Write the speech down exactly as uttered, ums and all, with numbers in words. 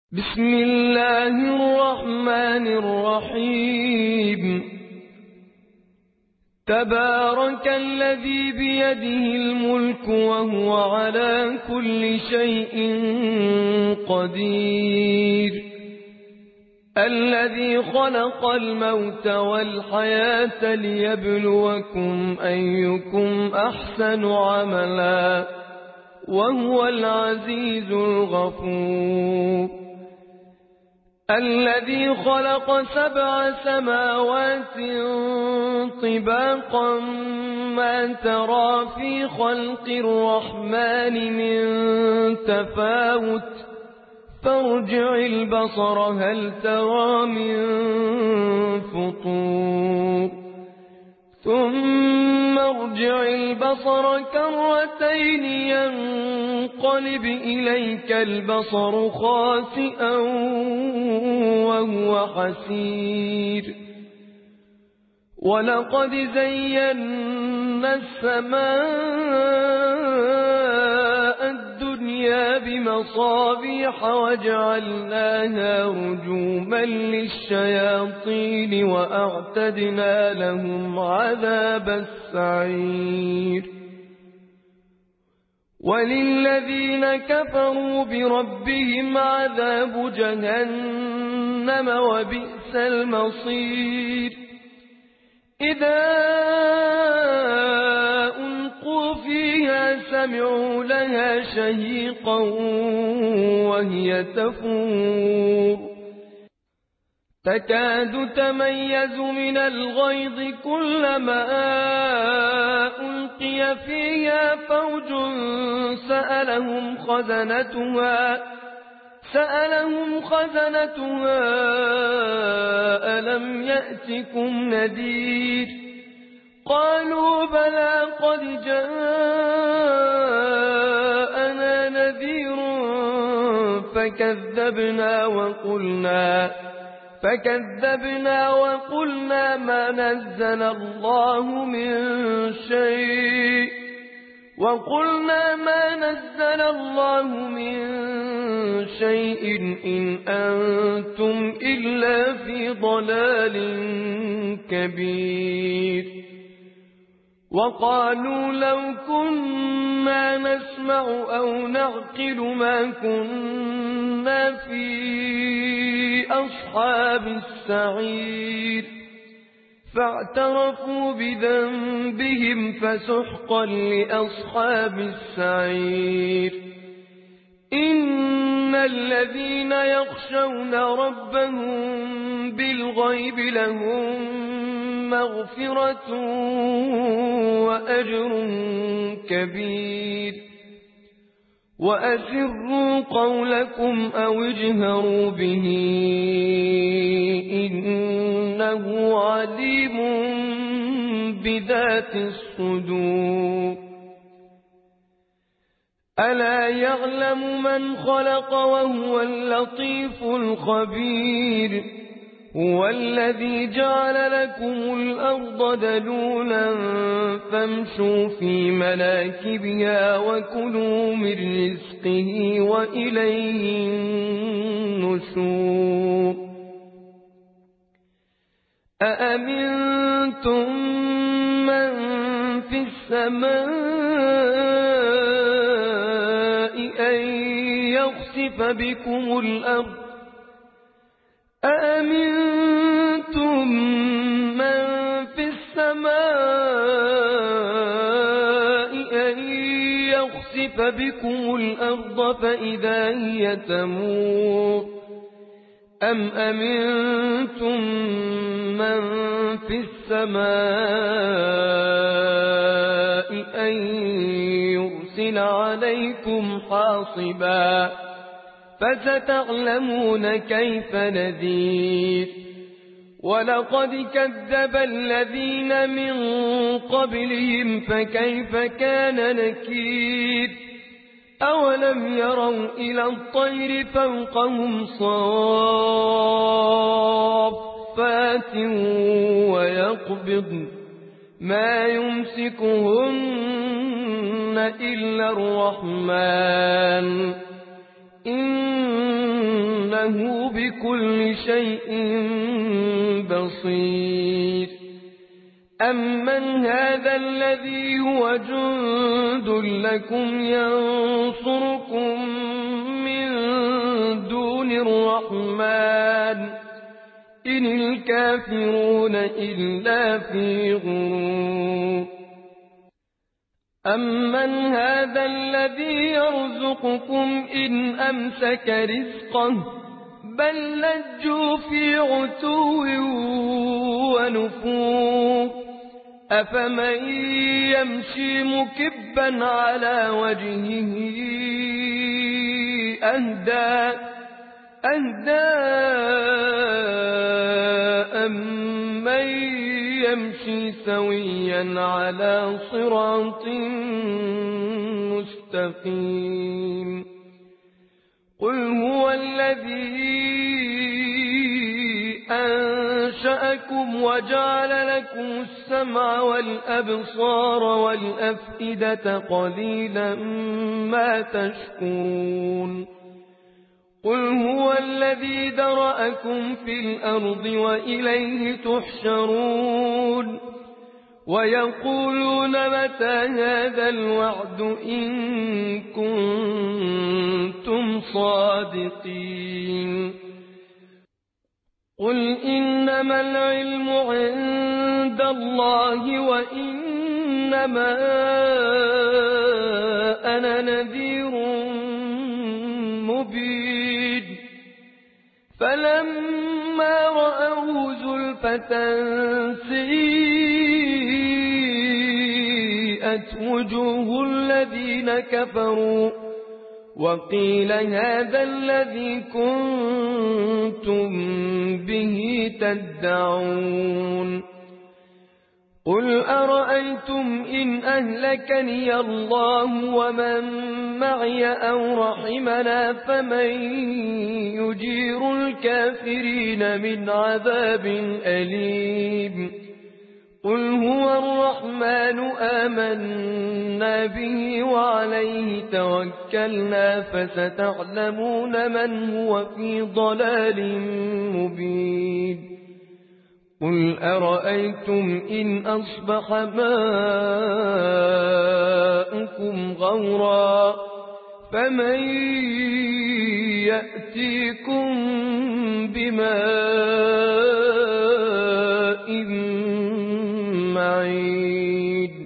بسم الله الرحمن الرحيم. تبارك الذي بيده الملك وهو على كل شيء قدير، الذي خلق الموت والحياة ليبلوكم أيكم أحسن عملا وهو العزيز الغفور. الذي خلق سبع سماوات طباقا ما ترى في خلق الرحمن من تفاوت فارجع البصر هل ترى من فطور ثم ارجع البصر كرتين ينقلب إليك البصر خاسئا وهو حسير. ولقد زينا السماء الدنيا بمصابيح وجعلناها رجوما للشياطين وأعتدنا لهم عذاب السعير. وللذين كفروا بربهم عذاب جهنم وبئس المصير. إذا ألقوا فيها سمعوا لها شهيقا وهي تفور تكاد تميز من الغيظ كلما ألقي فيها فوج سألهم خزنتها سألهم خزنتها ألم يأتكم نذير قالوا بلى قد جاءنا نذير فكذبنا وقلنا فكذبنا وقلنا ما نزل الله من شيء وقلنا ما نزل الله من شيء إن أنتم إلا في ضلال كبير. وقالوا لو كنا نسمع أو نعقل ما كنا في أصحاب السعير فاعترفوا بذنبهم فسحقا لأصحاب السعير. إن الذين يخشون ربهم بالغيب لهم مغفرة وأجر كبير. وأسروا قولكم أو اجهروا به إنه عليم بذات الصدور. ألا يعلم من خلق وهو اللطيف الخبير. هو الذي جعل لكم الأرض دلولا فامشوا في مناكبها وكلوا من رزقه وإليه النشور. أأمنتم من في السماء أن يخسف بكم الأرض أأمنتم من في السماء أن يخسف بكم الأرض فإذا هي تمور أم أمنتم من في السماء أن يرسل عليكم حاصبا فستعلمون كيف نذير. ولقد كذب الذين من قبلهم فكيف كان نكير. أولم يروا إلى الطير فوقهم صافات ويقبضن ما يمسكهن إلا الرحمن إنه إنه بكل شيء بصير أمن هذا الذي هو جند لكم ينصركم من دون الرحمن إن الكافرون إلا في غرور أمن هذا الذي يرزقكم إن أمسك رزقه بل لجوا في عتو ونفور أفمن يمشي مكبا على وجهه أهدى أهدى أمن يمشي سويا على صراط مستقيم قل هو الذي أنشأكم وجعل لكم السمع والأبصار والأفئدة قليلا ما تشكرون قل هو الذي ذرأكم في الأرض وإليه تحشرون ويقولون متى هذا الوعد إن كنتم صادقين قل إنما العلم عند الله وإنما أنا نذير مبين فلما رأوا زلفة سيئت وجوه الذين كفروا وقيل هذا الذي كنتم به تدعون قل أرأيتم إن أهلكني الله ومن معي أو رحمنا فمن يجير الكافرين من عذاب أليم قل هو الرحمن آمنا به وعليه توكلنا فستعلمون من هو في ضلال مبين قل أرأيتم إن أصبح ماؤكم غورا فمن يأتيكم بماء معين